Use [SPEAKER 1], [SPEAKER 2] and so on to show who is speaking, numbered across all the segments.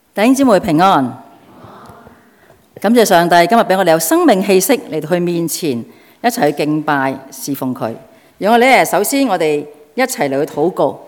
[SPEAKER 1] 弟兄姊妹平安，感謝上帝今日俾我哋有生命氣息嚟到佢面前一齊去敬拜侍奉佢。讓我哋首先我哋一齊嚟去禱告。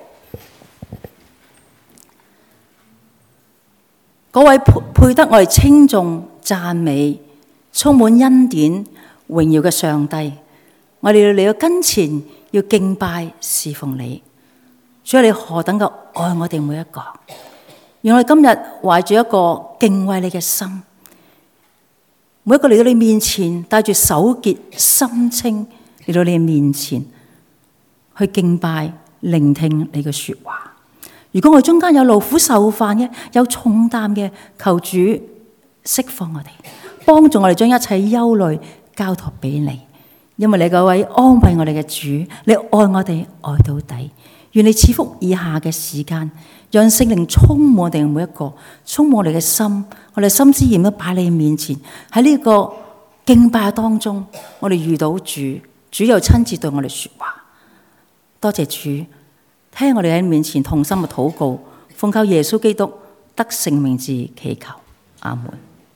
[SPEAKER 1] 嗰位配得我哋稱頌讚美、充滿恩典榮耀嘅上帝，我哋要嚟到跟前要敬拜侍奉你。主啊，你何等嘅愛我哋每一個。讓我哋今日懷住一個敬畏你嘅心，每一個嚟到你面前，帶住手潔心清嚟到你面前去敬拜、聆聽你嘅說話。如果我哋中間有勞苦受煩嘅、有重擔嘅，求主釋放我哋，幫助我哋將一切憂慮交託俾你，因為你嗰位安慰我哋嘅主，你愛我哋愛到底。願你賜福以下嘅時間，讓聖靈充滿我哋每一個，充滿我哋嘅心，我哋心思念都擺你面前。喺呢個敬拜當中，我哋遇到主，主又親自對我哋說話。多謝主，聽我哋喺面前同心嘅禱告，奉靠耶穌基督得聖名字祈求，阿門。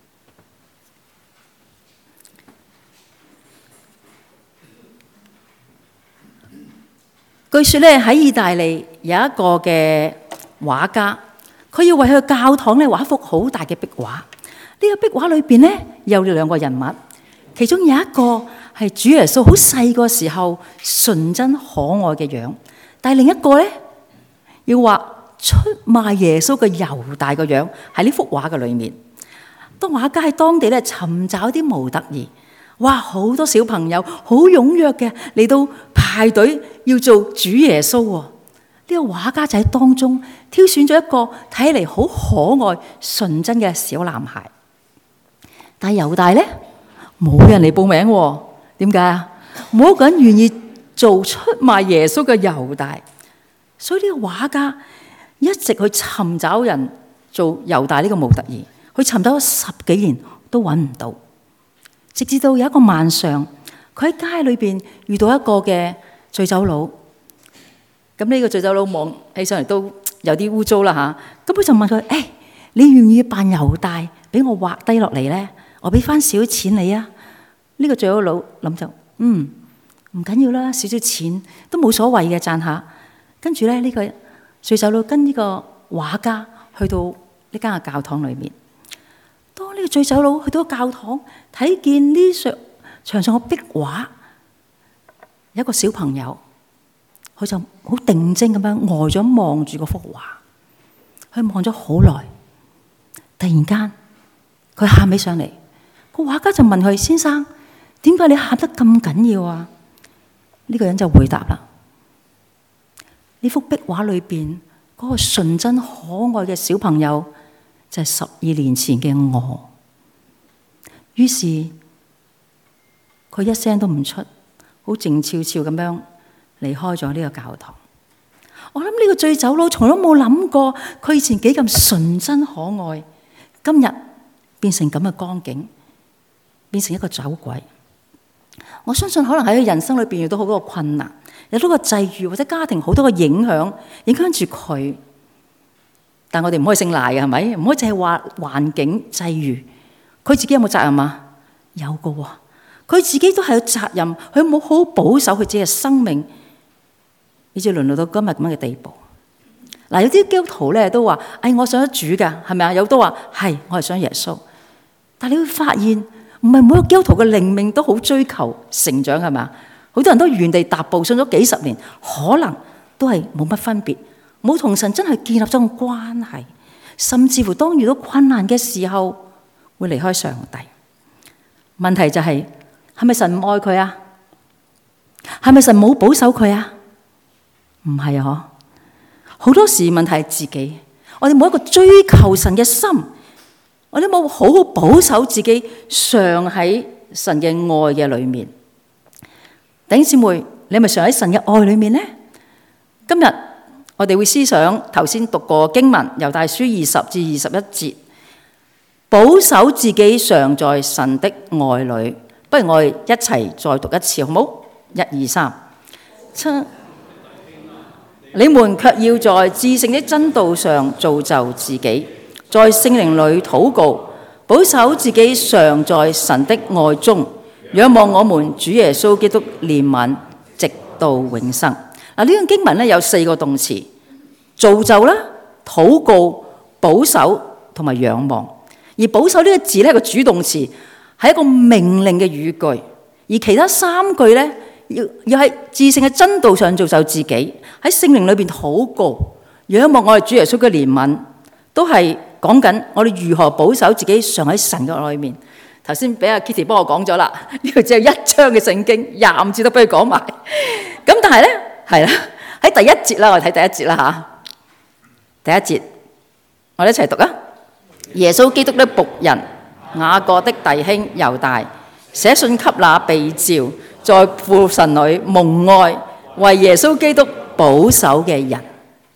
[SPEAKER 1] 據說咧喺意大利有一個嘅畫家，佢要為佢教堂咧畫一幅好大嘅壁畫。呢個壁畫裏邊咧有兩個人物，其中有一個係主耶穌好細個時候純真可愛嘅樣，但係另一個咧要畫出賣耶穌嘅猶大個樣喺呢幅畫嘅裏面。當畫家喺當地咧尋找啲模特兒。哇！好多小朋友好踴躍嘅嚟到排隊要做主耶穌喎。呢個畫家就喺當中挑選咗一個睇嚟好可愛純真嘅小男孩。但係猶大咧冇人嚟報名喎。點解啊？冇一個人願意做出賣耶穌嘅猶大。所以呢個畫家一直去尋找人做猶大呢個模特兒，佢尋找咗10幾年都揾唔到。直至到有一個晚上，佢喺街裏邊遇到一個嘅醉酒佬。咁呢個醉酒佬望起上嚟都有啲污糟啦嚇。咁佢就問佢：誒，你願意扮猶大，俾我畫低落嚟咧？我俾翻少少錢你啊！呢個醉酒佬諗就唔緊要啦，少少錢都冇所謂嘅，賺下。跟住咧呢個醉酒佬跟呢個畫家去到呢間嘅教堂裏面。當呢個醉酒佬去到教堂，睇見呢牆上嘅壁畫，有一個小朋友，佢就好定睛咁樣呆咗望住嗰幅畫，佢望咗好耐，突然間佢喊起上嚟，個畫家就問佢：先生，點解你喊得咁緊要啊？呢個人就回答啦：呢幅壁畫裏邊嗰個純真可愛嘅小朋友，就係12年前嘅我。於是佢一聲都唔出，好靜悄悄咁樣離開咗呢個教堂。我諗呢個醉酒佬從來都冇諗過，佢以前幾咁純真可愛，今日變成咁嘅光景，變成一個走鬼。我相信可能喺佢人生裏邊遇到好多個困難，有好多個際遇或者家庭好多個影響住佢。但我哋唔可以姓賴嘅，係咪？唔可以淨係話環境際遇。佢自己有冇責任啊？有嘅喎，佢自己都係有責任。佢冇好好保守佢自己嘅生命，以至淪落到今日咁樣嘅地步。嗱，有啲基督徒咧都話：我想得主㗎，係咪啊？有都話係，我係想耶穌。但你會發現，唔係每個基督徒嘅靈命都好追求成長，係咪啊？好多人都原地踏步，信咗幾十年，可能都係冇乜分別。冇同神真係建立咗個關係，甚至乎當遇到困難嘅時候，會離開上帝。問題就係咪神唔愛佢啊？係咪神冇保守佢啊？唔係啊！好多時問題係自己，我哋冇一個追求神嘅心，我哋冇好好保守自己，常喺神嘅愛嘅裏面。弟兄姊妹，你係咪常喺神嘅愛裏面呢？今日我哋會思想頭先讀過經文，猶大書20至21節，保守自己常在神的愛裏。不如我哋一齊再讀一次，好冇？1、2、3。你們卻要在至聖的真道上造就自己， 在聖靈裏禱告，保守自己常在神的愛中，仰望我們主耶穌基督憐憫，直到永生。嗱，呢段經文咧有4個動詞：造就啦、禱告、保守同埋仰望。而保守呢個字咧係個主動詞，係一個命令嘅語句。而其他3句咧，要喺至聖嘅真道上造就自己，喺聖靈裏邊禱告，仰望我哋主耶穌嘅憐憫，都係講緊我哋如何保守自己常喺神嘅愛裏面。頭先俾阿 Kitty 幫我講咗啦，呢個只有1章嘅聖經，25節都俾佢講埋。咁但係咧，係啦，喺第1節啦，我哋睇第1節啦嚇。第1節，我哋一齊讀啊！耶穌基督的僕人雅各的弟兄猶大，寫信給那被召在父神裏蒙愛為耶穌基督保守嘅人。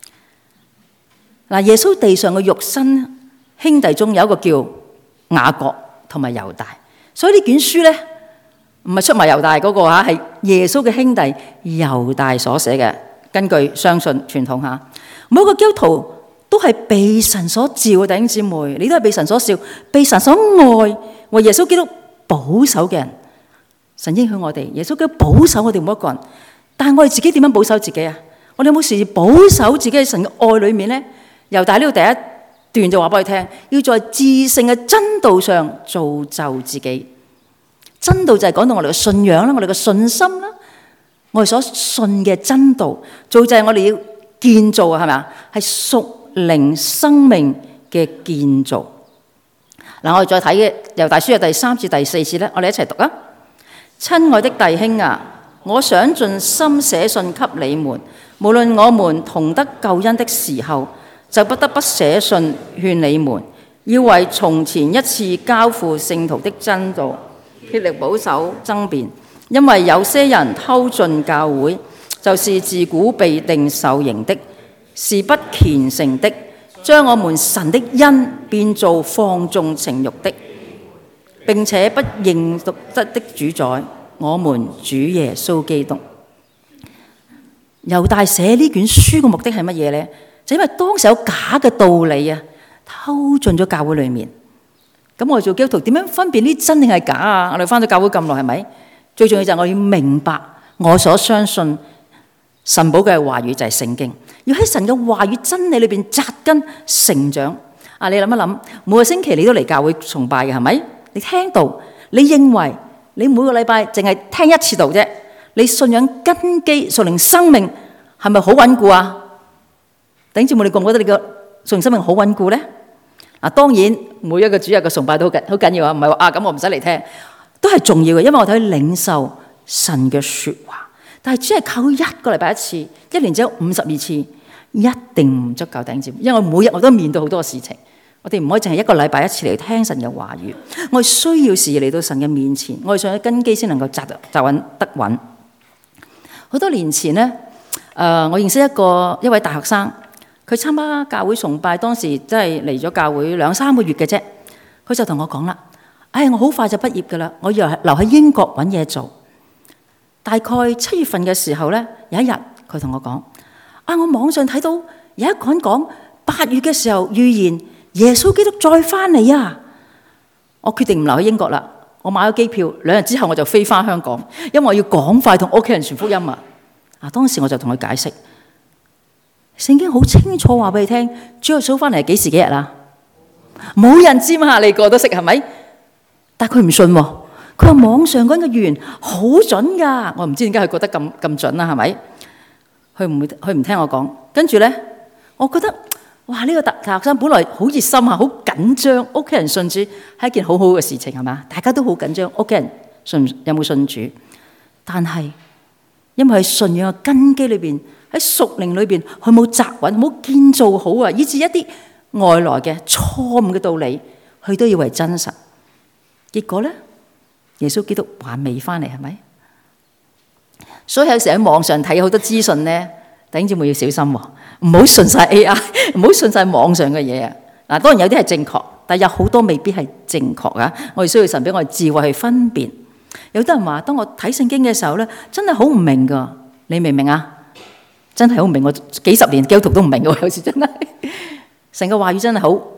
[SPEAKER 1] 嗱，耶穌地上嘅肉身兄弟中有一個叫雅各同埋猶大，所以呢卷書咧唔係出賣猶大嗰個嚇，係耶穌嘅兄弟猶大所寫嘅。根據相信傳統嚇，每一個基督徒都係被神所召嘅弟兄姊妹，你都係被神所召、被神所愛、為耶穌基督保守嘅人。神應許我哋，耶穌基督保守我哋每一個人。但係我哋自己點樣保守自己啊？我哋有冇時保守自己喺神嘅愛裏面咧？猶大呢度第一段就話俾我哋聽，要在至聖嘅真道上造就自己。真道就係講到我哋嘅信仰啦，我哋嘅信心啦，我哋所信嘅真道，造就係我哋要建造啊，係咪啊？係屬靈生命嘅建造。嗱，我哋再睇嘅猶大書嘅第3至第4節咧，我哋一齊讀啊！親愛的弟兄啊，我想盡心寫信給你們，無論我們同得救恩的時候，就不得不寫信勸你們，要為從前一次交付聖徒的真道竭力保守爭辯，因為有些人偷進教會，就是自古被定受刑的，是不虔誠的，將我們神的恩變做放縱情慾的，並且不認獨得的主宰，我們主耶穌基督。猶大寫呢卷書嘅目的係乜嘢呢？就因為當時有假嘅道理啊，偷進咗教會裏面。咁我哋做基督徒點樣分辨呢真定係假啊？我哋翻咗教會咁耐，係咪？最重要就係我要明白我所相信神寶嘅話語就係聖經，要喺神嘅話語真理裏邊扎根成長。啊，你諗一諗，每個星期你都嚟教會崇拜嘅係咪？你聽道，你認為你每個禮拜淨係聽1次道啫？你信仰根基屬靈生命係咪好穩固啊？弟兄姊妹，你覺唔覺得你個屬靈生命好穩固咧？嗱，當然每一個主日嘅崇拜都好緊要啊，唔係話啊咁我唔使嚟聽，都係重要嘅，因為我哋可以領受神嘅說話。但係只係靠1個禮拜1次，1年只有52次，一定唔足夠。弟兄姊妹，因為我每日我都面對好多事情，我哋唔可以淨係1個禮拜1次嚟聽神嘅話語，我哋需要時嚟到神嘅面前，我哋上嘅根基先能夠扎穩得穩。好多年前咧，我認識一位大學生，佢參加教會崇拜，當時真係嚟咗教會2-3個月嘅啫。佢就同我講啦：我好快就畢業噶啦，我要留喺英國揾嘢做。大概7月份嘅時候咧，有一日佢同我講：我網上睇到有一個人講8月嘅時候預言耶穌基督再翻嚟啊！我決定唔留喺英國啦，我買咗機票，2日之後我就飛翻香港，因為我要趕快同屋企人傳福音啊！當時我就同佢解釋，聖經好清楚話俾你聽，主耶穌翻嚟係幾時幾日啊？冇人知嘛，你個都識係咪？但係佢唔信喎，佢話網上嗰個預言好準噶，我唔知點解佢覺得咁準啦，係咪？佢唔聽我講，跟住咧，我覺得哇，呢個大學生本來好熱心啊，好緊張，屋企人信主係一件好好嘅事情，係嘛？大家都好緊張，屋企人有冇信主？但係因為喺信仰嘅根基裏邊，喺屬靈裏邊，佢冇扎穩，冇建造好啊，以致一啲外來嘅錯誤嘅道理，佢都以為真實。結果咧，耶穌基督還未翻嚟，係咪？所以有時喺網上睇好多資訊咧，弟兄姊妹要小心喎，唔好信晒 AI，唔好信晒網上嘅嘢啊！嗱，當然有啲係正確，但係有好多未必係正確啊！我哋需要神俾我哋智慧去分辨。有啲人話，當我睇聖經嘅時候咧，真係好唔明噶，你明唔明啊？真係好唔明，我幾十年基督徒都唔明嘅，有時真係神嘅話語真係好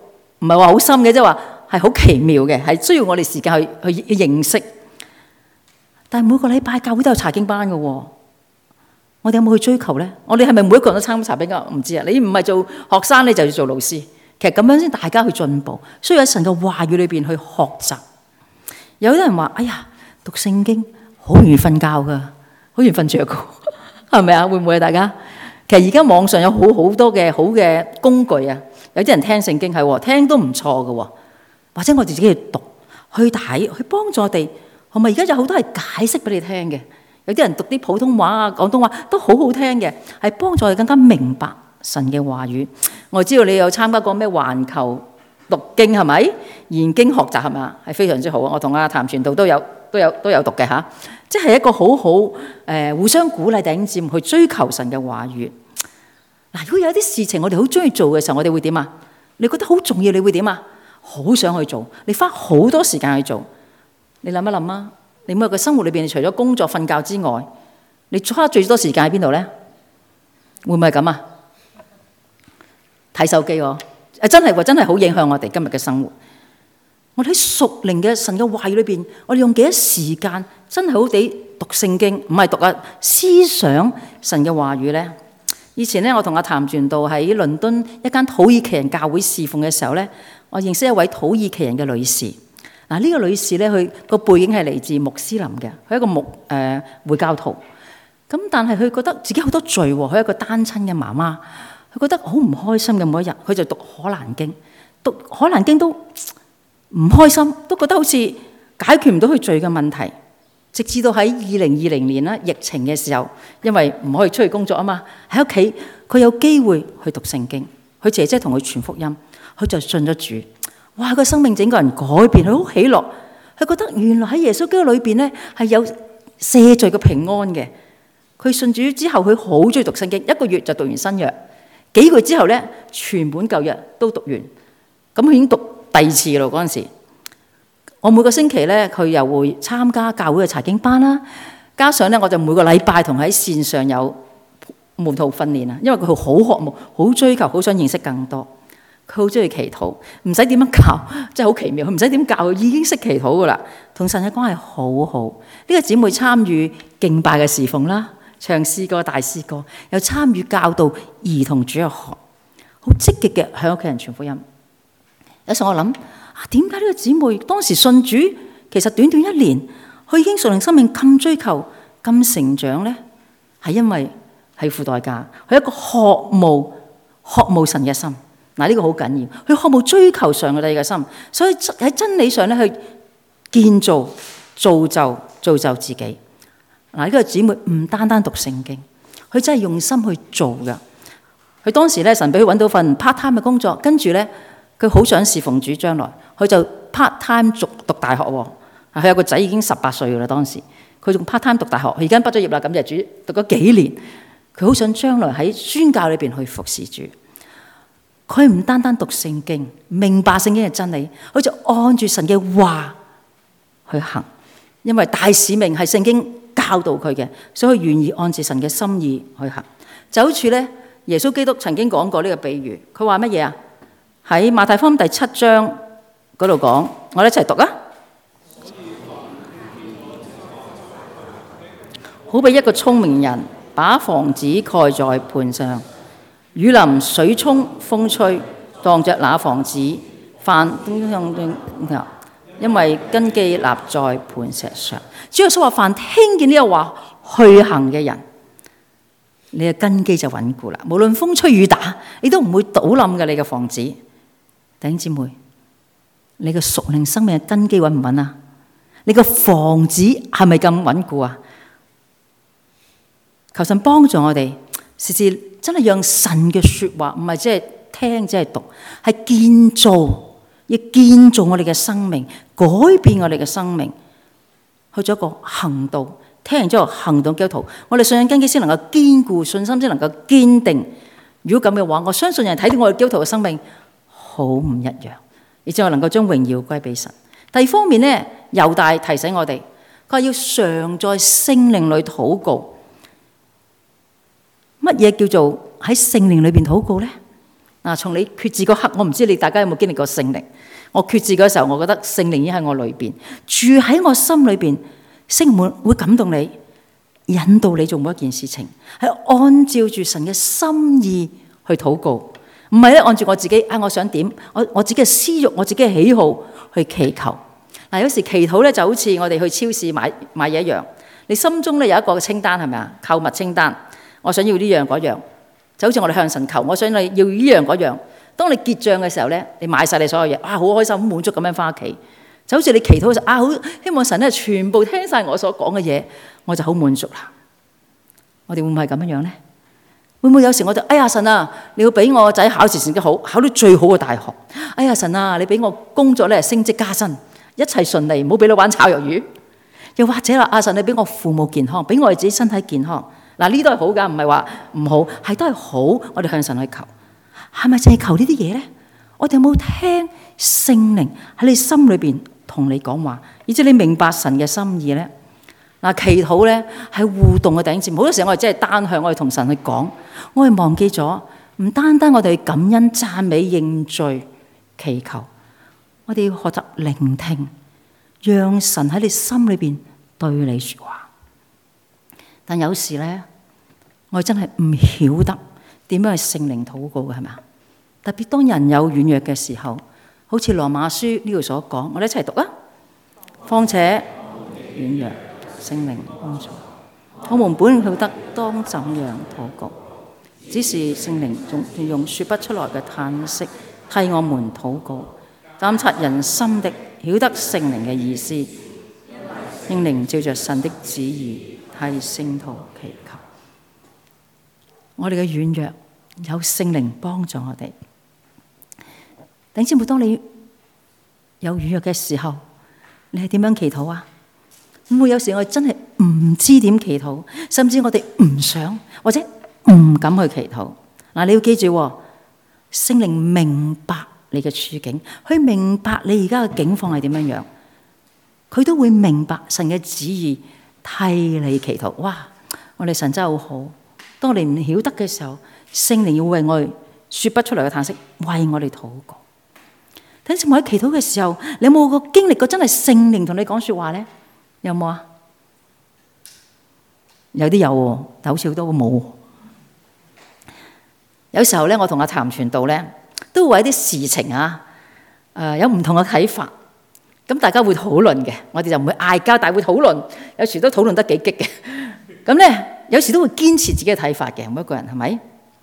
[SPEAKER 1] 唔係話好深嘅，即係話係好奇妙嘅，係需要我哋時間去認識。但係每個禮拜教會都有查經班嘅喎，我哋有冇去追求咧？我哋係咪每一個人都參加查經班？唔知啊！你唔係做學生，你就要做老師。其實咁樣先大家去進步，需要喺神嘅話語裏邊去學習。有啲人話：哎呀，讀聖經好容易瞓覺噶，好容易瞓着噶，係咪啊？會唔會啊？大家其實而家網上有好多嘅好嘅工具啊，有啲人聽聖經係聽都唔錯噶，或者我哋自己去讀、去睇、去幫助我哋，係咪？而家有好多係解釋俾你聽嘅，有啲人讀啲普通話啊、廣東話都好好聽嘅，係幫助我哋更加明白神嘅話語。我知道你有參加過咩環球讀經係咪？研經學習係咪？係非常之好啊！我同阿譚傳道都有讀嘅嚇，即係一個好互相鼓勵弟兄姊妹去追求神嘅話語。嗱，如果有啲事情我哋好中意做嘅時候，我哋會點啊？你覺得好重要，你會點啊？好想去做，你花好多時間去做。你諗一諗啊，你每日嘅生活裏邊，除咗工作、瞓覺之外，你花最多時間喺邊度咧？會唔會係咁啊？睇手機喎，真係好影響我哋今日嘅生活。我哋喺屬靈嘅神嘅話語裏邊，我哋用幾多時間真係好地讀聖經，唔係讀思想神嘅話語咧？以前咧，我同阿譚傳道喺倫敦一間土耳其人教會侍奉嘅時候咧，我認識一位土耳其人嘅女士。嗱，呢個女士咧，佢個背景係嚟自穆斯林嘅，佢係一個回教徒。咁但係佢覺得自己好多罪喎，佢係一個單親嘅媽媽，佢覺得好唔開心嘅每一日，佢就讀可蘭經，讀可蘭經都唔開心，都覺得好似解決唔到佢罪嘅問題。直至到喺2020年啦，疫情嘅時候，因為唔可以出去工作啊嘛，喺屋企佢有機會去讀聖經，佢姐姐同佢傳福音，佢就信咗主。哇！佢生命整個人改變，佢好喜樂，佢覺得原來喺耶穌基督裏邊咧係有赦罪嘅平安嘅。佢信主之後，佢好中意讀聖經，一個月就讀完新約，幾個月之後咧，全本舊約都讀完。咁佢已經讀第二次咯。嗰陣時，我每個星期咧，佢又會參加教會嘅查經班啦，加上咧，我就每個禮拜同喺線上有門徒訓練啊。因為佢好渴慕、好追求、好想認識更多。佢好中意祈禱，唔使點樣教，真係好奇妙。佢唔使點教，佢已經識祈禱噶啦，同神嘅關係好好。呢個姊妹參與敬拜嘅侍奉啦，唱詩歌、大詩歌，又參與教導兒童主日學，好積極嘅向屋企人傳福音。有時候我諗點解呢個姊妹當時信主，其實短短1年，佢已經屬靈生命咁追求、咁成長咧？係因為係付代價，佢一個渴慕神嘅心。嗱，呢個好緊要，佢渴慕追求上帝嘅心，所以喺真理上咧去建造、造就自己。嗱，呢個姊妹唔單單讀聖經，佢真係用心去做㗎。佢當時咧，神俾佢揾到份 part time 嘅工作，跟住咧佢好想侍奉主，將來佢就 part time 讀大學喎。佢有個仔已經18歲㗎啦，當時佢仲 part time 讀大學，佢而家畢咗業啦，咁就主讀咗幾年，佢好想將來喺宣教裏邊去服侍主。佢唔單單讀聖經，明白聖經嘅真理，佢就按住神嘅話去行，因為大使命係聖經教導佢嘅，所以佢願意按住神嘅心意去行。就好似咧，耶穌基督曾經講過呢個比喻，佢話乜嘢啊？喺馬太福音第7章嗰度講，我哋一齊讀啊！好比一個聰明人把房子蓋在磐上，雨淋、水沖、風吹，當着那房子，因為根基立在磐石上。主耶穌話：凡聽見呢個話去行嘅人，你嘅根基就穩固啦。無論風吹雨打，你都唔會倒冧嘅。你嘅房子，弟兄姊妹，你嘅屬靈生命嘅根基穩唔穩啊？你個房子係咪咁穩固啊？求神幫助我哋，時時真係讓神嘅說話，唔係即係聽，即係讀，係建造，要建造我哋嘅生命，改變我哋嘅生命，去咗一個行動。聽完之後行動基督徒，我哋信仰根基先能夠堅固，信心先能夠堅定。如果咁嘅話，我相信人睇到我哋基督徒嘅生命好唔一樣，而且我能夠將榮耀歸俾神。第二方面呢，猶大提醒我哋，佢話要常在聖靈裏禱告。乜嘢叫做喺聖靈裏邊禱告呢？ 嗱，從你決志嗰刻，我唔知你大家有冇經歷過聖靈。我決志嗰時候，我覺得聖靈已經喺我裏邊，住喺我心裏邊，聖靈會感動你，引導你做每一件事情，係按照住神嘅心意去禱告，唔係咧按住我自己我想點，我自己嘅私慾，我自己嘅喜好去祈求。嗱，有時祈禱咧就好似我哋去超市買嘢一樣，你心中咧有一個清單，係咪啊？購物清單，我想要呢樣嗰樣，就好似我哋向神求，我想你要呢樣嗰樣。當你結賬嘅時候咧，你買晒你所有嘢，好開心，好滿足咁樣翻屋企，就好似你祈禱嘅時候，好希望神咧全部聽晒我所講嘅嘢，我就好滿足啦。我哋會唔會係咁樣咧？會唔會有時我就神啊，你要俾我仔考試成績好，考到最好嘅大學。神啊，你俾我工作咧升職加薪，一切順利，唔好俾你玩炒魷魚。又或者啦，神你俾我父母健康，俾我哋自己身體健康。嗱，呢都係好噶，唔係話唔好，係都係好。我哋向神去求。係咪淨係求呢啲嘢咧？我哋有冇聽聖靈喺你心裏邊同你講話，以至你明白神嘅心意咧？嗱，祈禱咧係互動嘅弟兄姊妹，好多時候我哋真係單向，我哋同神去講，我哋忘記咗唔單單我哋感恩、讚美、認罪、祈求，我哋要學習聆聽，讓神喺你心裏邊對你說話。但有時咧，我哋真係唔曉得點樣去聖靈禱告嘅，係咪啊？特別當人有軟弱嘅時候，好似羅馬書呢度所講，我哋一齊讀啊！況且軟弱，聖靈幫助，我們本曉得當怎樣禱告，只是聖靈仲用說不出來嘅嘆息替我們禱告。監察人心的，曉得聖靈嘅意思，聖靈照着神的旨意替聖徒祈求。我哋嘅軟弱有聖靈幫助我哋。弟兄姊妹，當你有軟弱嘅時候，你係點樣祈禱啊？會唔會有時我哋真係唔知點祈禱，甚至我哋唔想或者唔敢去祈禱？嗱，你要記住，聖靈明白你嘅處境，佢明白你而家嘅境況係點樣樣，佢都會明白神嘅旨意替你祈禱。哇！我哋神真係好好。當我哋唔曉得嘅時候，聖靈要為我哋說不出嚟嘅嘆息，為我哋禱告。等陣我喺祈禱嘅時候，你有冇個經歷過真係聖靈同你講說話咧？有冇啊？有啲有，但好似好多冇。有時候咧，我同阿譚傳道咧，都會為啲事情有唔同嘅睇法。咁大家會討論嘅，我哋就唔會嗌交，但係會討論。有時都討論得幾激嘅。咁咧，有時都會堅持自己嘅睇法嘅，每一個人係咪？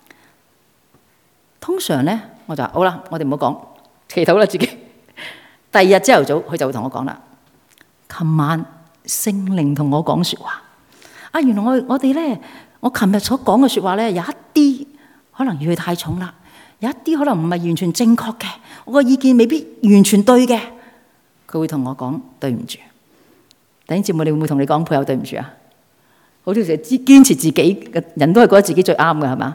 [SPEAKER 1] 通常咧，我就話好啦，我哋唔好講，祈禱啦自己。第二日朝頭早，佢就會同我講啦。琴晚聖靈同我講說話，原來我哋咧，我琴日所講嘅說話咧，有一啲可能語氣太重啦，有一啲可能唔係完全正確嘅，我個意見未必完全對嘅。佢會同我講對唔住。弟兄姊妹，你會唔會同你講配偶對唔住啊？好多時堅持自己嘅人都係覺得自己最啱嘅，係嘛？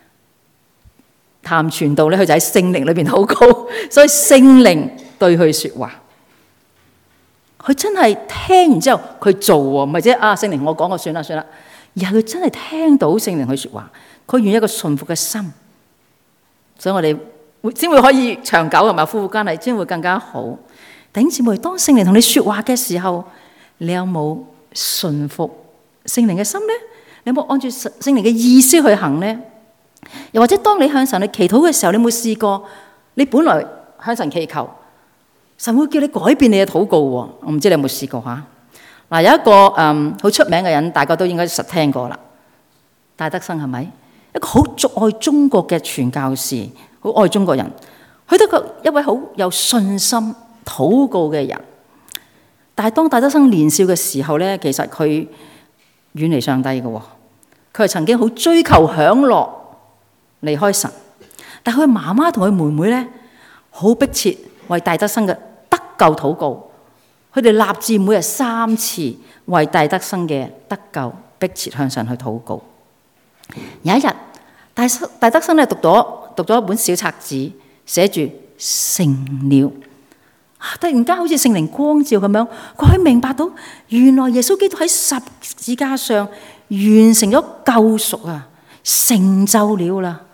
[SPEAKER 1] 譚傳道咧，佢就喺聖靈裏邊禱告，所以聖靈對佢說話，佢真係聽完之後佢做喎，唔係即係聖靈我講過算啦，而係佢真係聽到聖靈佢說話，佢願一個順服嘅心，所以我哋先會可以長久，係咪？夫婦關係先會更加好。弟兄姊妹，當聖靈同你說話嘅時候，你有冇順服聖靈嘅心咧？你有冇按住聖靈嘅意思去行咧？又或者當你向神去祈禱嘅時候，你有冇試過？你本來向神祈求，神會叫你改變你嘅禱告喎。我唔知你有冇試過吓？嗱，有一個好出名嘅人，大家都應該實聽過啦。戴德生係咪？一個好愛中國嘅傳教士，好愛中國人，佢都係一位好有信心禱告嘅人。但係當戴德生年少嘅時候咧，其實佢遠離上帝嘅，佢係曾經好追求享樂，離開神。但係佢媽媽同佢妹妹咧，好迫切為戴德生嘅得救禱告。佢哋立志每日3次為戴德生嘅得救迫切向神去禱告。有一日，戴德生咧讀咗一本小冊子，寫住成了。突然間好似聖靈光照咁樣，佢明白到原來耶穌基督喺十字架上完成咗救贖啊，成就了啦。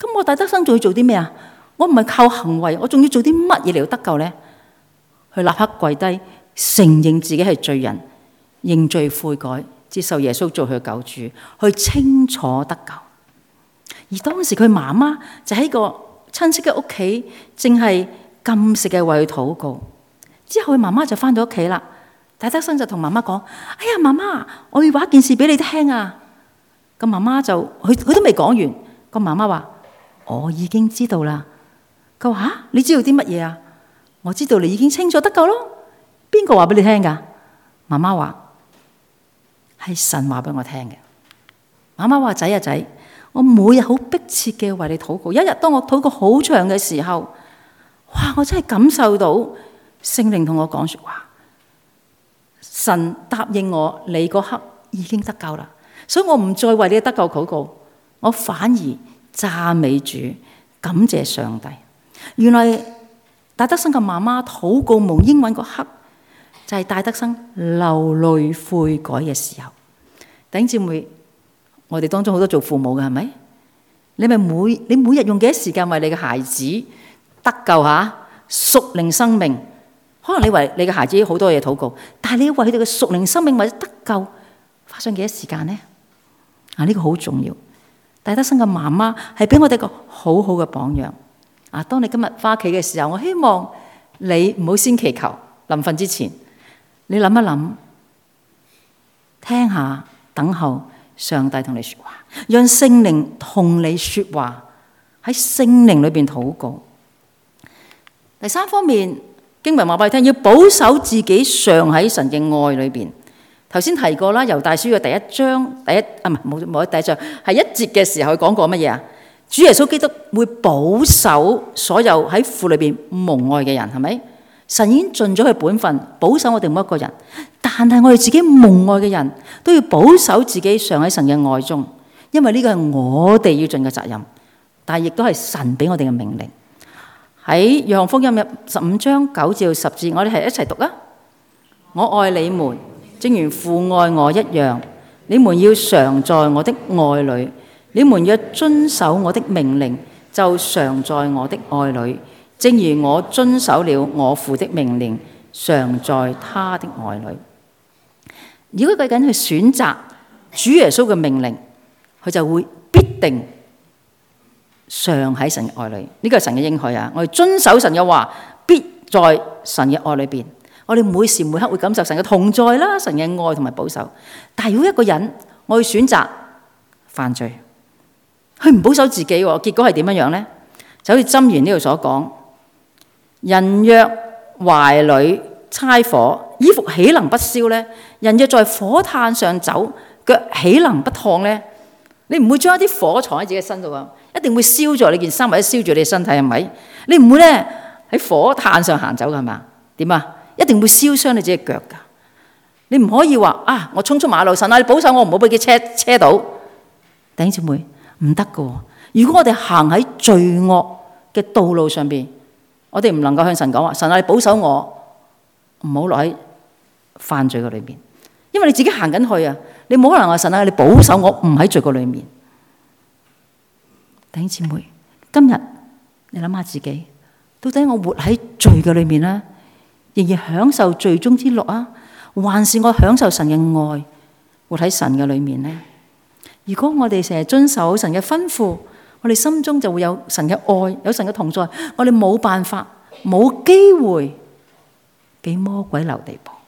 [SPEAKER 1] 咁我戴德生仲要做啲咩啊？我唔係靠行為，我仲要做啲乜嘢嚟到得救呢？佢立刻跪低，承認自己係罪人，認罪悔改，接受耶穌做佢嘅救主，去清楚得救。而當時佢媽媽就喺個親戚嘅屋企，正係禁食嘅為佢禱告。之後佢媽媽就翻到屋企啦。戴德生就同媽媽講：哎呀，媽媽，我要話一件事俾你聽啊！個媽媽就佢都未講完，個媽媽話：我已經知道啦。佢話：吓，你知道啲乜嘢啊？我知道你已經清楚得救咯。邊個話俾你聽噶？媽媽話：係神話俾我聽嘅。媽媽話：仔啊仔，我每日好迫切嘅為你禱告。一日當我禱告好長嘅時候，哇！我真係感受到聖靈同我講說話。神答應我，你嗰刻已經得救啦，所以我唔再為你得救禱告，我反而讚美主，感謝上帝。原來戴德生嘅媽媽禱告蒙應允嗰刻，就係戴德生流淚悔改嘅時候。弟兄姊妹，我哋當中好多做父母嘅係咪？你每日用幾多時間為你嘅孩子得救吓？屬靈生命，可能你為你嘅孩子好多嘢禱告，但係你要為佢哋嘅屬靈生命或者得救花上幾多時間呢？呢個好重要。戴德生嘅媽媽係俾我哋一個好好嘅榜樣。當你今日翻屋企嘅時候，我希望你唔好先祈求，臨瞓之前，你諗一諗，聽下，等候上帝同你說話，讓聖靈同你說話，喺聖靈裏邊禱告。第三方面，經文話俾你聽，要保守自己常喺神嘅愛裏邊。頭先提過啦，猶大書嘅第一章冇第一章，係1節嘅時候佢講過乜嘢啊？主耶穌基督會保守所有喺父裏邊蒙愛嘅人，係咪？神已經盡咗佢本分，保守我哋每一個人。但係我哋自己蒙愛嘅人都要保守自己常喺神嘅愛中，因為呢個係我哋要盡嘅責任，但係亦都係神俾我哋嘅命令。喺約翰福音15章9至10節，我哋係一齊讀啊！我愛你們，正如父愛我一樣，你們要常在我的愛裏。你們若遵守我的命令，就常在我的愛裏，正如我遵守了我父的命令，常在他的愛裏。如果佢緊去選擇主耶穌嘅命令，佢就會必定常喺神嘅愛裏。呢個係神嘅應許啊！我哋遵守神嘅話，必在神嘅愛裏邊。我哋每時每刻會感受神嘅同在啦，神嘅愛同埋保守。但係如果一個人我去選擇犯罪，佢唔保守自己，結果係點樣呢？就好似箴言呢度所講：人若懷裏猜火，衣服豈能不燒呢？人若在火炭上走，腳豈能不燙呢？你唔會將一啲火藏喺自己身度啊，一定會燒咗你件衫或者燒住你身體，係咪？你唔會咧喺火炭上行走噶，係嘛？點啊？一定會燒傷你自己腳噶。你唔可以話我衝出馬路，神啊，你保守我唔好俾佢車到。弟兄姊妹，唔得噶。如果我哋行喺罪惡嘅道路上邊，我哋唔能夠向神講話，神啊，你保守我唔好落喺犯罪嘅裏面，因為你自己行緊去啊，你冇可能話神啊，你保守我唔喺罪嘅裏面。弟兄姊妹，今日你諗下自己，到底我活喺罪嘅裏面呢，仍然享受罪中之樂啊，還是我享受神嘅愛，活喺神嘅裏面呢？如果我哋成日遵守神嘅吩咐，我哋心中就會有神嘅愛，有神嘅同在，我哋冇辦法，冇機會俾魔鬼留地步。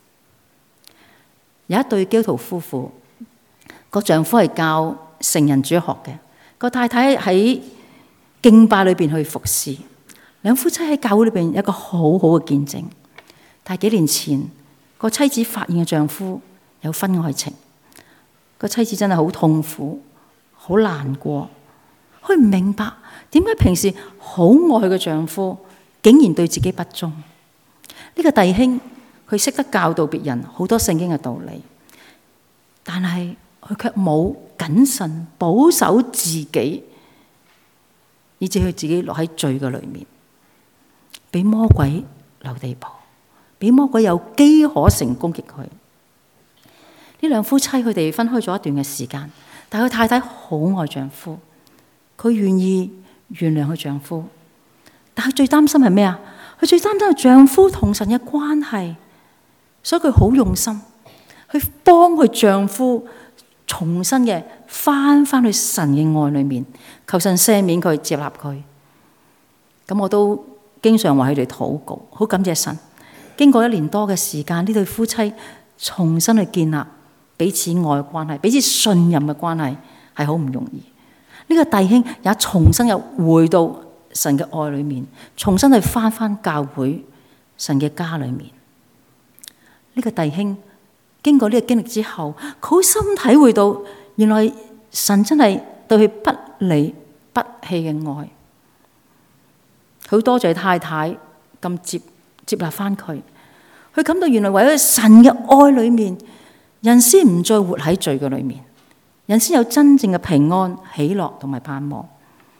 [SPEAKER 1] 有一對基督徒夫婦，個丈夫係教成人主學嘅，個太太喺敬拜裏邊去服侍，兩夫妻喺教會裏邊有一個好好嘅見證。但係幾年前，個妻子發現個丈夫有婚外情，個妻子真係好痛苦，好難過。佢唔明白點解平時好愛佢嘅丈夫，竟然對自己不忠。呢個弟兄佢識得教導別人好多聖經嘅道理，但係佢卻冇謹慎保守自己，以致佢自己落喺罪嘅裏面，俾魔鬼留地步，俾魔鬼有機可乘攻擊佢。呢兩夫妻佢哋分開咗一段嘅時間，但係佢太太好愛丈夫， 佢願意原諒佢丈夫，但係最擔心係咩啊？佢最擔心係丈夫同神嘅關係，所以佢好用心去幫佢丈夫重新嘅翻去神嘅愛裏面，求神赦免佢，接納佢。咁我都經常為佢哋禱告，好感謝神。經過1年多嘅時間，呢對夫妻重新去建立彼此愛嘅關係，彼此信任嘅關係，係好唔容易。呢個弟兄也重新又回到神嘅愛裏面，重新去翻教會神嘅家裏面。呢個弟兄經過呢個經歷之後，佢好深體會到，原來神真係對佢不離不棄嘅愛。佢多謝太太咁接納翻佢，佢感到原來為咗神嘅愛裏面，人先唔再活喺罪嘅裏面，人先有真正嘅平安、喜樂同埋盼望。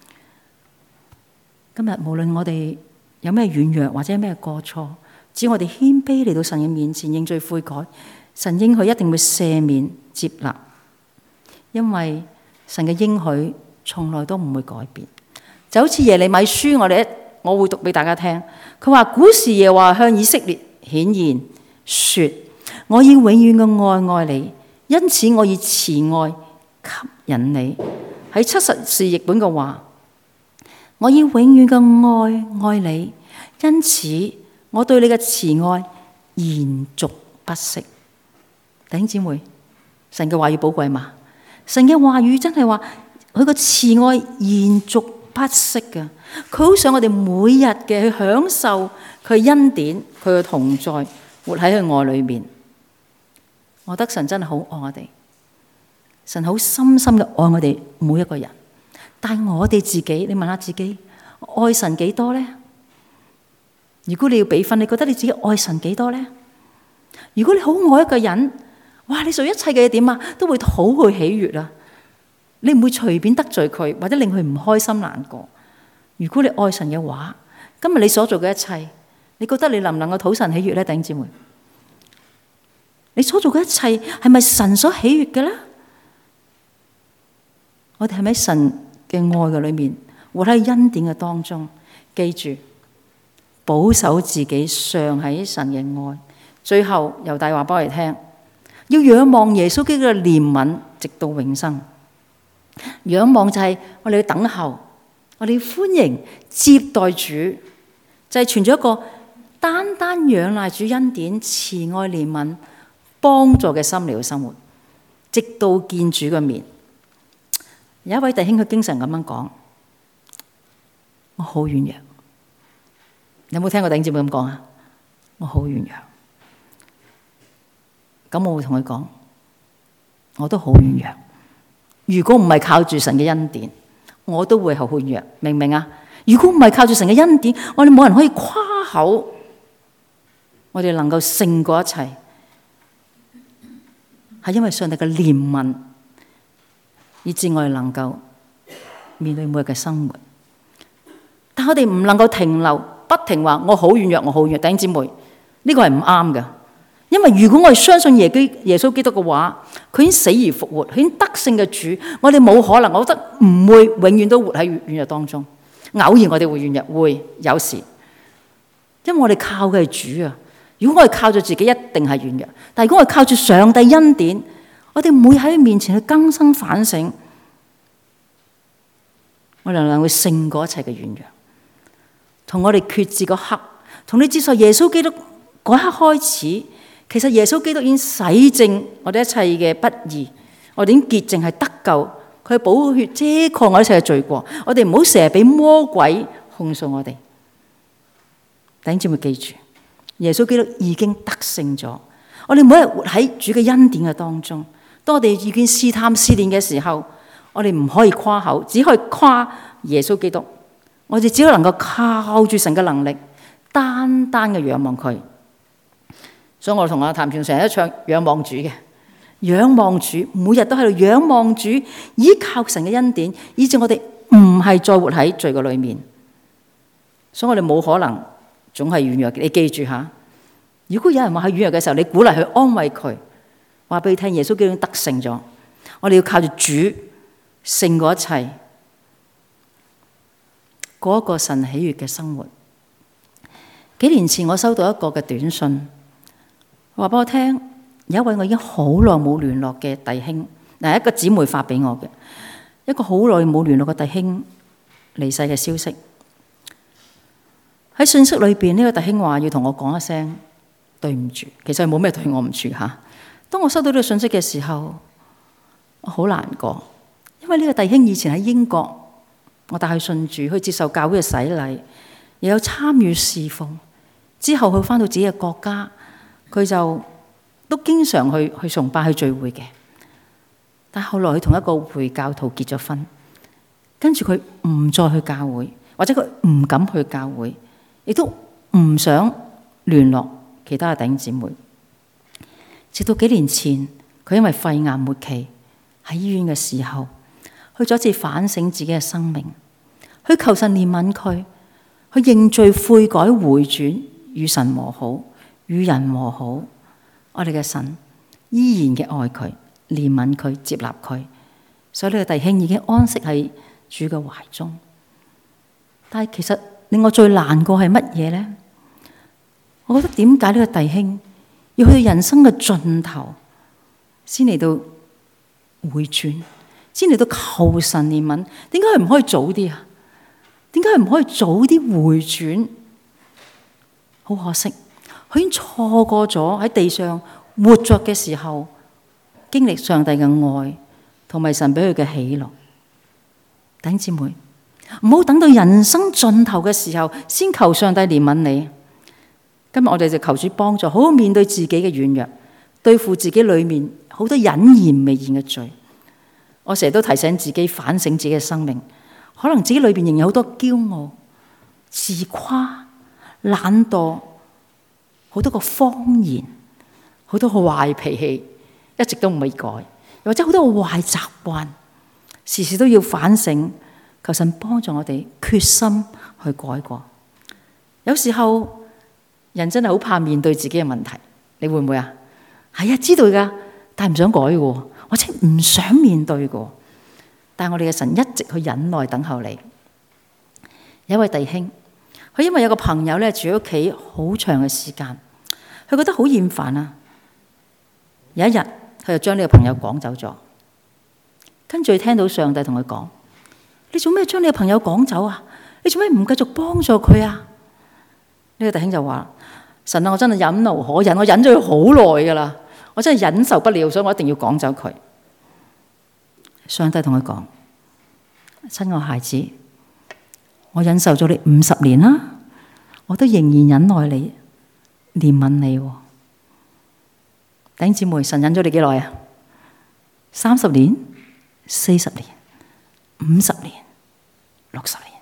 [SPEAKER 1] 今日無論我哋有咩軟弱或者咩過錯，只要我哋謙卑嚟到神嘅面前認罪悔改，神應許一定會赦免接納，因為神嘅應許從來都唔會改變。就好似耶利米書，我會讀俾大家聽。佢話古時耶和華向以色列顯現，說：我以永遠嘅愛你，因此我以慈愛吸引你。喺70士譯本嘅話，我以永遠嘅愛你，因此我對你嘅慈愛延續不息。弟兄姊妹，神嘅話語寶貴嘛？神嘅話語真係話佢個慈愛延續不息嘅，佢好想我哋每日嘅去享受佢恩典，佢嘅同在，活喺佢愛裏面。我覺得神真係好愛我哋，神好深深嘅愛我哋每一個人。但係我哋自己，你問下自己，愛神幾多呢？如果你要俾分，你覺得你自己愛神幾多呢？如果你好愛一個人，哇！你做一切嘅嘢點啊，都會討佢喜悅啊！你唔會隨便得罪佢，或者令佢唔開心難過。如果你愛神嘅話，今日你所做嘅一切，你覺得你能唔能夠討神喜悅呢？弟兄姊妹，你所做嘅一切係咪神所喜悅嘅呢？我哋係咪喺神嘅愛嘅裏面，活喺恩典嘅當中？記住，保守自己尚喺神嘅愛。最後猶大話俾我哋聽，要仰望耶穌基督嘅憐憫，直到永生。仰望就係我哋要等候，我哋要歡迎接待主，就係存咗一個單單仰賴主恩典、慈愛憐憫、幫助嘅心嚟到生活，直到見主嘅面。有一位弟兄佢經常咁樣講：我好軟弱。有冇聽過弟兄姊妹咁講啊？我好軟弱。咁我會同佢講，我都好軟弱。如果唔係靠住神嘅恩典，我都會好軟弱，明唔明啊？如果唔係靠住神嘅恩典，我哋冇人可以誇口，我哋能夠勝過一切，係因為上帝嘅憐憫，以致我哋能夠面對每日嘅生活。但我哋唔能夠停留，不停話我好軟弱，我好軟弱。弟兄姊妹，呢個係唔啱嘅。因為如果我哋相信耶穌基督嘅話，佢已經死而復活，佢已經得勝嘅主，我哋冇可能，我覺得唔會永遠都活喺軟弱當中。偶然我哋會軟弱，會有時，因為我哋靠嘅係主啊。如果我哋靠住自己，一定係軟弱。但係如果我哋靠住上帝恩典，我哋每喺佢面前去更新反省，我哋能夠勝過一切嘅軟弱。從我哋決志嗰刻，從你接受耶穌基督嗰刻開始，其實耶穌基督已經洗淨我哋一切嘅不義，我哋已經潔淨係得救，佢嘅寶血遮蓋我一切嘅罪過。我哋唔好成日俾魔鬼控訴我哋。弟兄姊妹記住，耶穌基督已經得勝咗。我哋每日活喺主嘅恩典嘅當中。當我哋遇見試探試煉嘅時候，我哋唔可以誇口，只可以誇耶穌基督。我哋只能夠靠住神嘅能力，單單嘅仰望佢。所以我同阿譚傳成日都唱仰望主嘅，仰望主，每日都喺度仰望主，依靠神嘅恩典，以致我哋唔係再活喺罪嘅裏面。所以我哋冇可能總係軟弱嘅。你記住下，如果有人話係軟弱嘅時候，你鼓勵佢，安慰佢，話俾佢聽耶穌基督得勝咗。我哋要靠住主勝過一切， 過一個神喜悅嘅生活。幾年前我收到一個嘅短信，話俾我聽，有一位我已經好耐冇聯絡嘅弟兄，嗱，一個姊妹發俾我嘅，一個好耐冇聯絡嘅弟兄離世嘅消息。喺信息裏邊，呢個弟兄話要同我講一聲對唔住，其實冇咩對我唔住吓。當我收到呢個信息嘅時候，我好難過，因為呢個弟兄以前喺英國，我帶佢信主，去接受教會嘅洗禮，又有參與侍奉。之後佢翻到自己嘅國家，佢就都經常去崇拜、去聚會嘅。但係後來佢同一個回教徒結咗婚，跟住佢唔再去教會，或者佢唔敢去教會，亦都唔想聯絡其他嘅弟兄姊妹。直到幾年前，佢因為肺癌末期喺醫院嘅時候，去咗一次反省自己嘅生命，去求神憐憫佢，去認罪悔改回轉，與神和好，與人和好。我哋嘅神依然嘅愛佢，憐憫佢，接納佢，所以呢個弟兄已經安息喺主嘅懷中。但係其實令我最難過係乜嘢呢？我覺得點解呢個弟兄要去到人生嘅盡頭，先嚟到回轉，先嚟到求神憐憫？點解佢唔可以早啲啊？點解佢唔可以早啲回轉？好可惜，佢已經錯過咗喺地上活着嘅時候，經歷上帝嘅愛同埋神俾佢嘅喜樂。弟兄姊妹，唔好等到人生盡頭嘅時候先求上帝憐憫你。今日我哋就求主幫助，好好面對自己嘅軟弱，對付自己裏面好多隱然未現嘅罪。我成日都提醒自己反省自己嘅生命，可能自己裏邊仍然有好多驕傲、自誇、懶惰，好多個謊言，好多個壞脾氣，一直都唔未改，又或者好多個壞習慣，時時都要反省，求神幫助我哋決心去改過。有時候人真係好怕面對自己嘅問題，你會唔會啊？係啊，知道噶，但係唔想改嘅，或者唔想面對嘅。但係我哋嘅神一直去忍耐等候你。有一位弟兄，佢因為有個朋友咧住喺屋企好長嘅時間，佢覺得好厭煩啊。有一日，佢就將呢個朋友趕走咗。跟住聽到上帝同佢講：你做咩將你個朋友趕走啊？你做咩唔繼續幫助佢啊？呢個弟兄就話：神啊，我真係忍無可忍，我忍咗佢好耐噶啦，我真係忍受不了，所以我一定要趕走佢。上帝同佢講：親愛孩子，我忍受咗你50年啦，我都仍然忍耐你，憐憫你。弟兄姊妹，神忍咗你幾耐啊？30年、40年、50年、60年。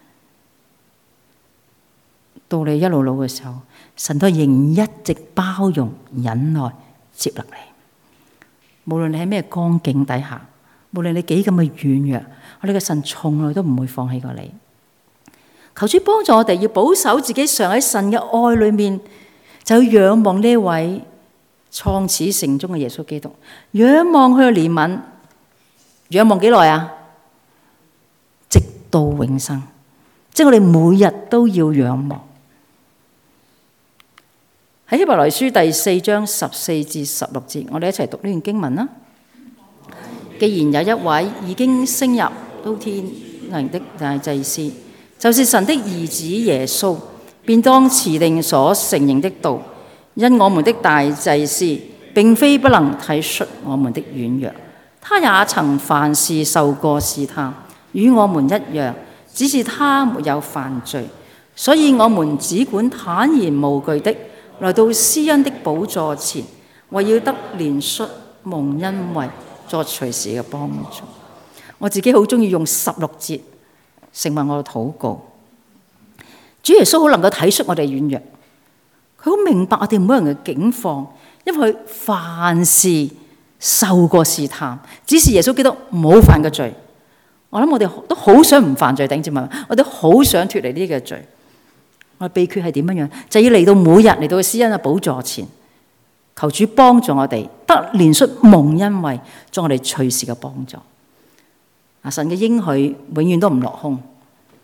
[SPEAKER 1] 到你一路老嘅時候，神都仍然一直包容、忍耐、接納你。無論你喺咩光景底下，無論你幾咁嘅軟弱，我哋嘅神從來都唔會放棄過你。求主幫助我哋，要保守自己常喺神嘅愛裏面，就要仰望呢位創始成終嘅耶穌基督，仰望佢嘅憐憫，仰望幾耐啊？直到永生，即係我哋每日都要仰望。喺希伯來書第4章14至16節，我哋一齊讀呢段經文啦。既然有一位已經升入到天庭的大祭司，就是神的兒子耶穌，便當持定所承認的道。因我們的大祭司並非不能體恤我們的軟弱，他也曾凡事受過試探，與我們一樣，只是他沒有犯罪。所以我們只管坦然無懼的來到施恩的寶座前，為要得憐恤蒙恩惠，作隨時嘅幫助。我自己好中意用16節成為我嘅禱告。主耶穌好能夠體恤我哋軟弱，佢好明白我哋每人嘅境況，因為佢凡事受過試探，只是耶穌基督冇犯過罪。我諗我哋都好想唔犯罪，頂住問，我哋好想脫離呢個罪。我秘訣係點樣？就要嚟到每日嚟到施恩嘅寶座前，求主幫助我哋得憐恤蒙恩惠，作我哋隨時嘅幫助。神嘅應許永遠都唔落空，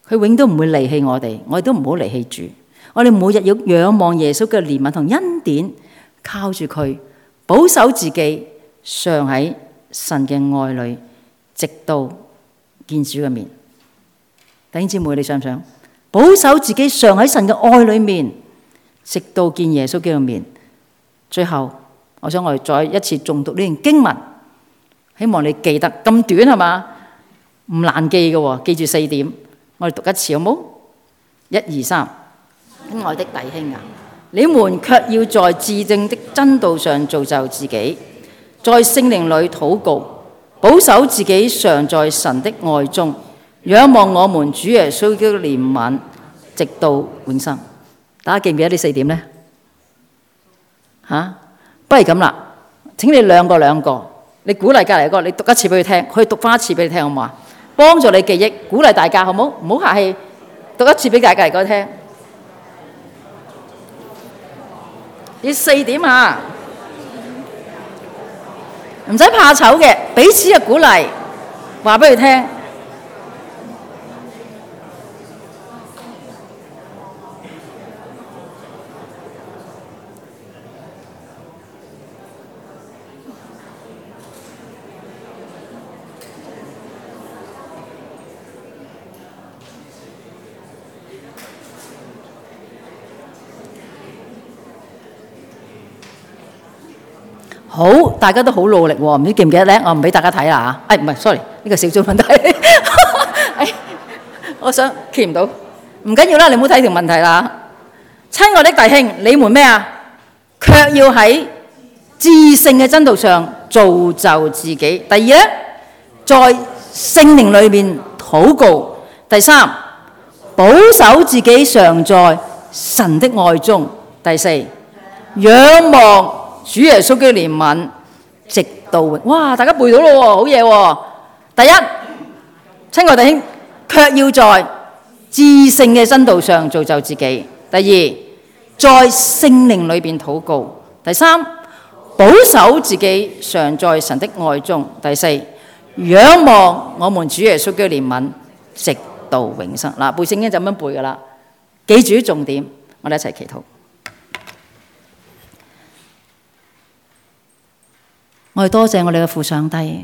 [SPEAKER 1] 佢永都唔會離棄我哋，我哋都唔好離棄主。我哋每日要仰望耶穌嘅憐憫同恩典，靠住佢保守自己，常喺神嘅愛裏，直到見主嘅面。弟兄姊妹，你想唔想保守自己常喺神嘅愛裏面，直到見耶穌基督嘅面？最後，我想我哋再一次誦讀呢段經文，希望你記得。咁短係嘛？唔難記嘅，記住4點。我哋讀一次好冇？1、2、3。親愛的弟兄啊，你們卻要在至正的真道上造就自己，在聖靈裏禱告，保守自己常在神的愛中，仰望我們主耶穌的憐憫，直到永生。大家記唔記得呢4點呢？不如咁啦，請你兩個，你鼓勵隔離嗰個，你讀一次俾佢聽，佢讀翻一次俾你聽好唔好啊？幫助你記憶，鼓勵大家好唔好？唔好客氣，讀一次俾隔離嗰個聽。呢4點啊，唔使怕醜嘅，彼此嘅鼓勵，話俾佢聽。好，大家都好努力喎，唔知記唔記得咧？我唔俾大家睇啦嚇。唔係 ，sorry， 呢個小組問題。我想記唔到，唔緊要啦，你唔好睇條問題啦。親愛的弟兄，你們咩啊？卻要喺至聖嘅真道上造就自己。第二咧，在聖靈裏面禱告。第3，保守自己常在神的愛中。第4，仰望主耶穌嘅憐憫，直到永。哇！大家背到咯喎，好嘢喎！第1，親愛弟兄，卻要在至聖嘅真道上造就自己。第2，在聖靈裏邊禱告。第3，保守自己常在神的愛中。第4，仰望我們主耶穌嘅憐憫，直到永生。嗱，背聖經就咁樣背噶啦，記住重點。我哋一齊祈禱。我哋多謝我哋嘅父上帝，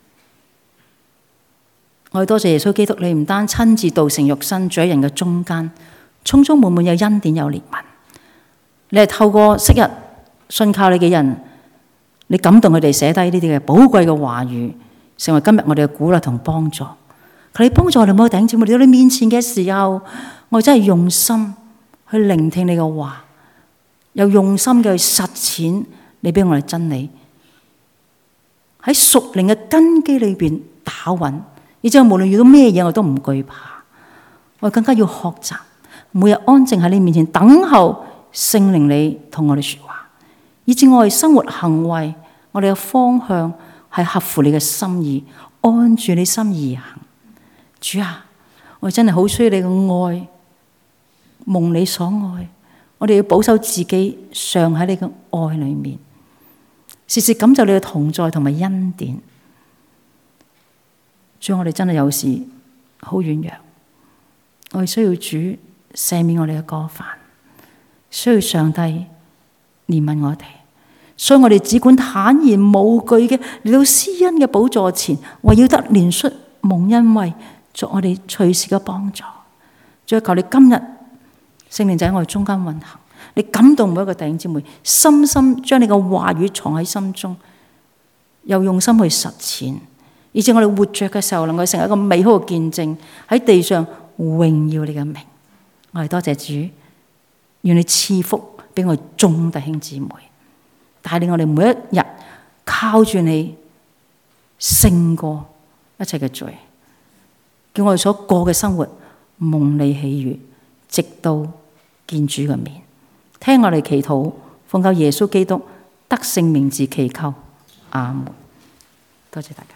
[SPEAKER 1] 我哋多謝耶穌基督，你唔單親自道成肉身，住喺人嘅中間，充充滿滿有恩典有憐憫。你係透過昔日信靠你嘅人，你感動佢哋寫低呢啲嘅寶貴嘅話語，成為今日我哋嘅鼓勵同幫助。求你幫助我哋每個弟兄姊妹嚟到你面前嘅時候，我真係用心去聆聽你嘅話，又用心嘅去實踐你俾我哋真理。喺屬靈嘅根基裏邊打穩，以至無論遇到咩嘢我都唔懼怕。我更加要學習，每日安靜喺你面前等候聖靈你同我哋說話，以至我哋生活行為，我哋嘅方向係合乎你嘅心意，按住你心意而行。主啊，我哋真係好需要你嘅愛，蒙你所愛。我哋要保守自己，常喺你嘅愛裏面。時時感受你嘅同在同埋恩典。主，我哋真係有時好軟弱，我哋需要主赦免我哋嘅過犯，需要上帝憐憫我哋，所以我哋只管坦然無懼嘅嚟到施恩嘅寶座前，為要得憐恤蒙恩惠，作我哋隨時嘅幫助。再求你今日聖靈就喺我哋中間運行。你感動每一個弟兄姊妹，深深將你嘅話語藏喺心中，又用心去實踐，以致我哋活着嘅時候，能夠成為一個美好嘅見證，喺地上榮耀你嘅名。我哋多謝主，願你賜福俾我哋眾弟兄姊妹，帶領我哋每一日靠住你勝過一切嘅罪，叫我哋所過嘅生活蒙你喜悅，直到見主嘅面。聽我哋祈禱，奉靠耶穌基督得勝名字祈求，阿門。多謝大家。